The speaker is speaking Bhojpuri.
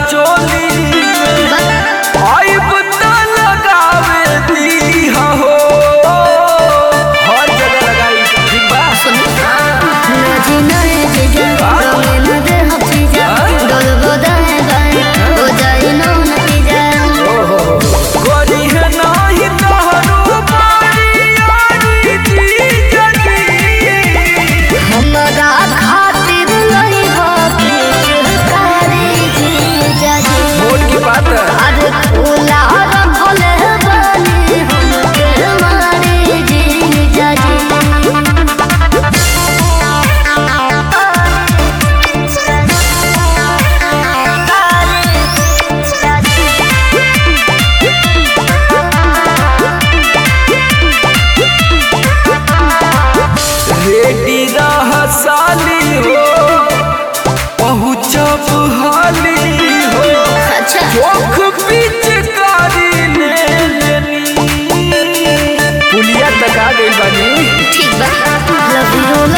चोली आइब त लगावे दी हो हर जगह लगाई ठीक बा रेडी रह साली हो पहुँचब हाली हो चोख पिचकारी ले लेनी पुलिया तक आ गई बानी ठीक बा लव यू